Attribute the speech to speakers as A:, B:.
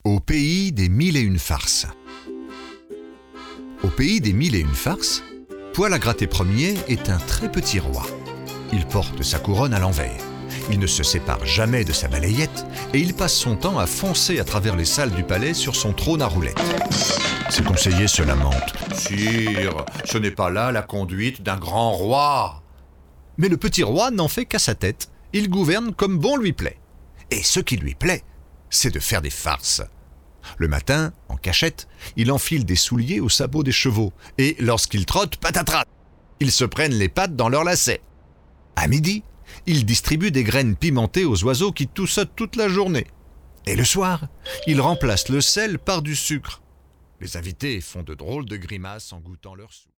A: Au pays des mille et une farces. Au pays des mille et une farces, Poil à gratter Ier est un très petit roi. Il porte sa couronne à l'envers. Il ne se sépare jamais de sa balayette et il passe son temps à foncer à travers les salles du palais sur son trône à roulettes. Ses conseillers se lamentent. « Sire, ce n'est pas là la conduite d'un grand roi !» Mais le petit roi n'en fait qu'à sa tête. Il gouverne comme bon lui plaît. Et ce qui lui plaît, c'est de faire des farces. Le matin, en cachette, il enfile des souliers aux sabots des chevaux. Et lorsqu'il trotte, patatras, ils se prennent les pattes dans leurs lacets. À midi, il distribue des graines pimentées aux oiseaux qui toussotent toute la journée. Et le soir, il remplace le sel par du sucre. Les invités font de drôles de grimaces en goûtant leur soupe.